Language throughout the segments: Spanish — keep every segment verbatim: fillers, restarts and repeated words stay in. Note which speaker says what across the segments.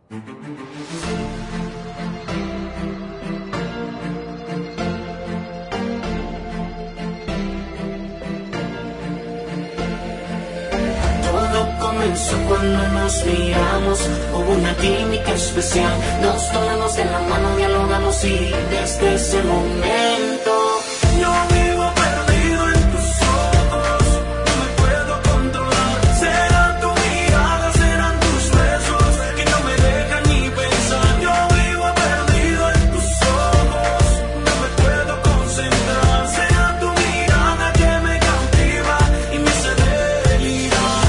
Speaker 1: Comenzó cuando nos miramos, hubo una química especial. Nos tomamos de la mano, dialogamos y desde ese momento yo vivo perdido en tus ojos. No me puedo controlar. Será tu mirada, serán tus besos que no me dejan ni pensar. Yo vivo perdido en tus ojos, no me puedo concentrar. Será tu mirada que me cautiva y me hace delirar.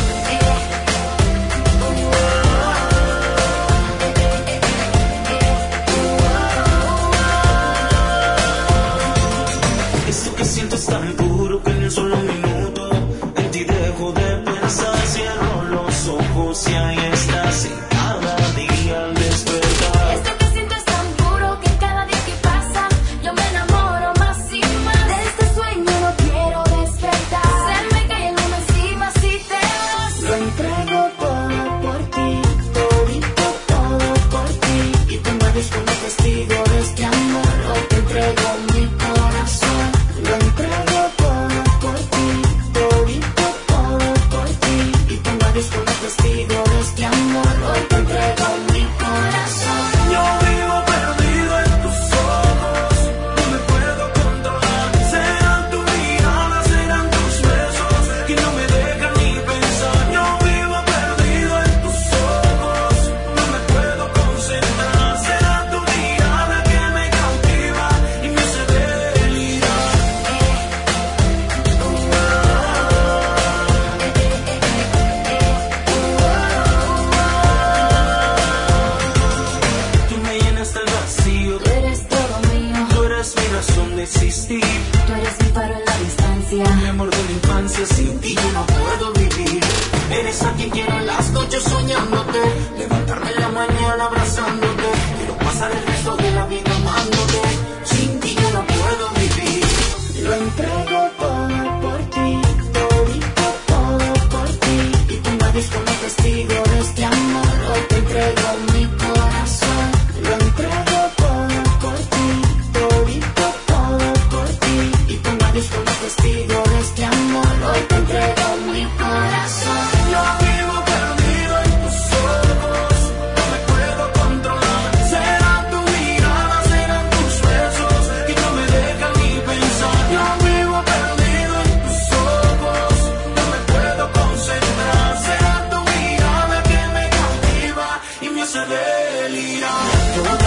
Speaker 1: Esto que siento es tan puro que en un solo minuto en ti dejo de pensar. Cierro los ojos y ahí estás en cada día al despertar.
Speaker 2: Esto que siento es tan puro que cada día que pasa yo me enamoro más y más. De este sueño no quiero despertar. Se me cae el mundo encima si te vas.
Speaker 1: Lo entrego todo por ti, todito todo por ti. Y tú me ves como testigo de este amor. Hoy te entrego mi corazón. Lo entrego todo por ti, todito todo por ti. Y tú me ves como testigo de este amor. Hoy te entrego mi corazón. Yo vivo perdido en tus ojos, no me puedo controlar. Serán tu mirada, serán tus besos que no me dejan ni pensar. Yo vivo perdido en tus ojos, no me puedo concentrar. Será tu mirada que me cautiva y me hace delirar. Tú me llenas del vacío,
Speaker 2: Tú eres todo mío,
Speaker 1: tú eres mi razón de existir.
Speaker 2: tú eres mi faro en la distancia.
Speaker 1: Mi amor de la infancia, sin ti yo no puedo vivir. Eres a quien quiero en las noches soñándote, levantarme en la mañana abrazándote. Quiero pasar el resto de la vida amándote. Sin ti yo no puedo vivir. Lo entrego todo por ti, todito todo por ti. Y tú me ves como testigo de este amor. Hoy te entrego mi corazón. Lo entrego todo por ti, todito todo por ti. Y tú me ves como testigo de este amor. Hoy te entrego mi corazón. Yo vivo perdido en tus ojos, no me puedo controlar. Será tu mirada, serán tus besos que no me dejan ni pensar. Yo vivo perdido en tus ojos, no me puedo concentrar. Será tu mirada que me cautiva y me hace delirar.